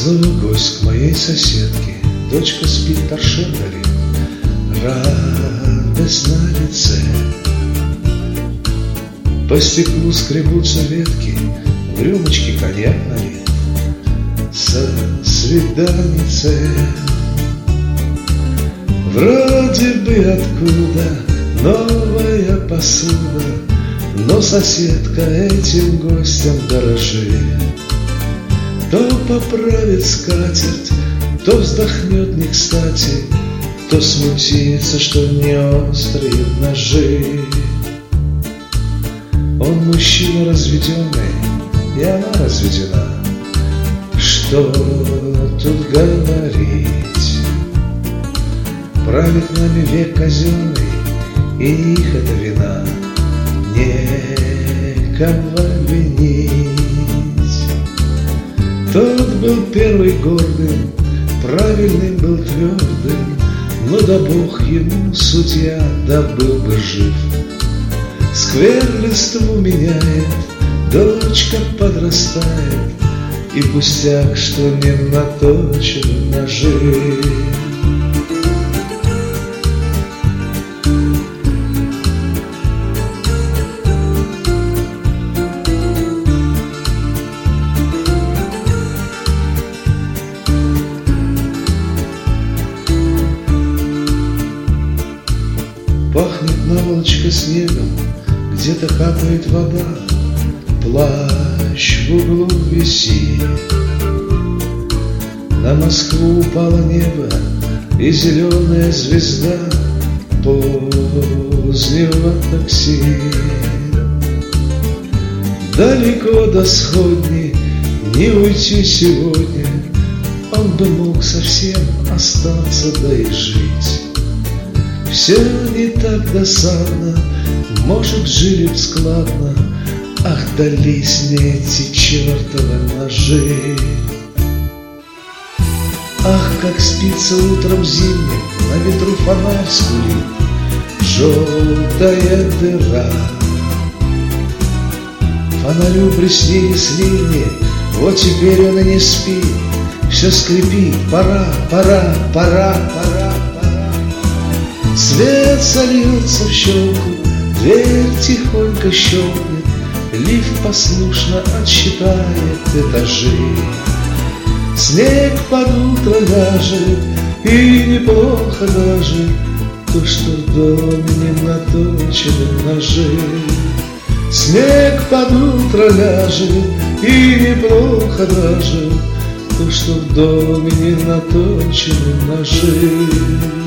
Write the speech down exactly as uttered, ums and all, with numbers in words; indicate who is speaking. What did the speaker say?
Speaker 1: Снова гость к моей соседке, дочка спит, торшер горит, радость на лице. По стеклу скребутся ветки, в рюмочке коньяк налит, за свиданицей. Вроде бы откуда новая посуда, но соседка этим гостем дорожит. То поправит скатерть, то вздохнет не кстати, то смутится, что не острые ножи. Он мужчина разведенный, и она разведена. Что тут говорить? Правит нами век казенный, и их это вина некого винить. Тот был первый гордым, правильным был твердым, но да Бог ему судья, да был бы жив. Сквер листву меняет, дочка подрастает, и пустяк, что не наточен ножи. Пахнет наволочка снегом, где-то капает вода, плащ в углу висит. На Москву упало небо и зеленая звезда позднего такси. Далеко до сходни не уйти сегодня, он бы мог совсем остаться, да и жить. Все не так досадно, может, жили б складно, ах, дались мне эти чертовы ножи. Ах, как спится утром зимним, на ветру фонарь скулит, желтая дыра. Фонарю приснились ливни, вот теперь он и не спит, все скрипит, пора, пора, пора, пора. Свет сольется в щелку, дверь тихонько щелкнет, лифт послушно отсчитает этажи. Снег под утро ляжет, и неплохо даже то, что в доме не наточены ножи. Снег под утро ляжет, и неплохо даже то, что в доме не наточены ножи.